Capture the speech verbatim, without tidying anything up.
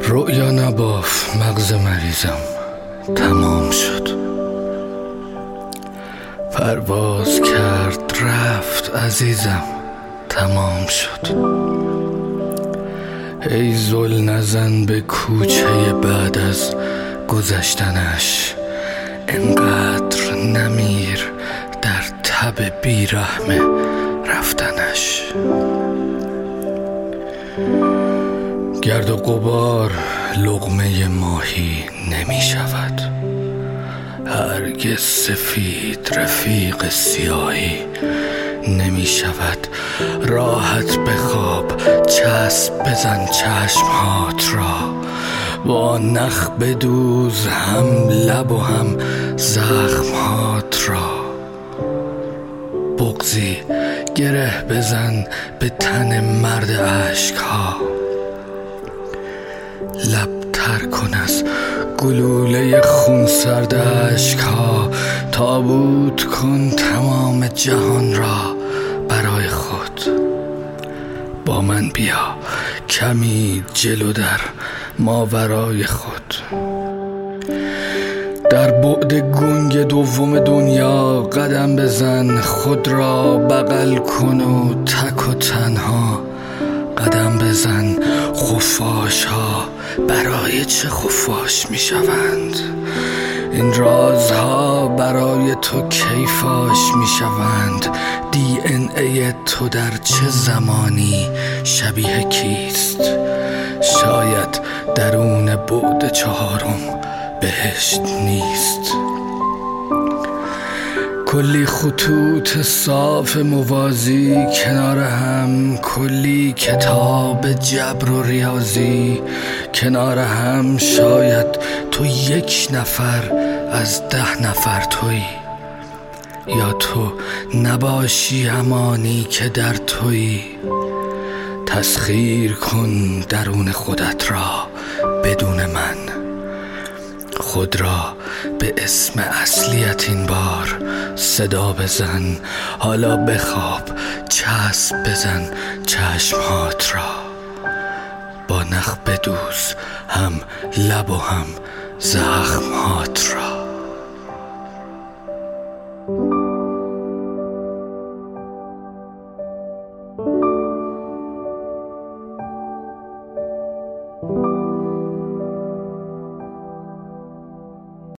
رؤیا نباف مغز مریضم، تمام شد. پرواز کرد رفت عزیزم، تمام شد. ای زل نزن به کوچه بعد از گذشتنش، انقدر نمیر در تب بیرحم رفتنش. گرد و غبار لقمه ماهی نمی شود، هرگز سفید رفیق سیاهی نمی شود. راحت بخواب، چسب بزن چشمهات را، با نخ بدوز هم لب و هم زخمهات را. بغضی گره بزن به تن مرد عشقها، لب تر کن از گلوله خون سرد عشقها. تابوت کن تمام جهان را برای خود، با من بیا کمی جلو در ماورای خود. در بعد گنگ دوم دنیا قدم بزن، خود را بغل کن و تک و تنها قدم بزن. خفاش ها برای چه خفاش می شوند؟ این رازها برای تو کی فاش می شوند؟ دی ان ای تو در چه زمانی شبیه کیست؟ شاید درون بعد چهارم بهشت نیست. کلی خطوط صاف موازی کنار هم، کلی کتاب جبر و ریاضی کنار هم. شاید تو یک نفر از ده نفر تویی، یا تو نباشی همانی که در تویی. تسخیر کن درون خودت را بدون من، خود را به اسم اصلیت این بار صدا بزن. حالا بخواب، چسب بزن چشمهات را، با نخ بدوز هم لب و هم زخمهات را.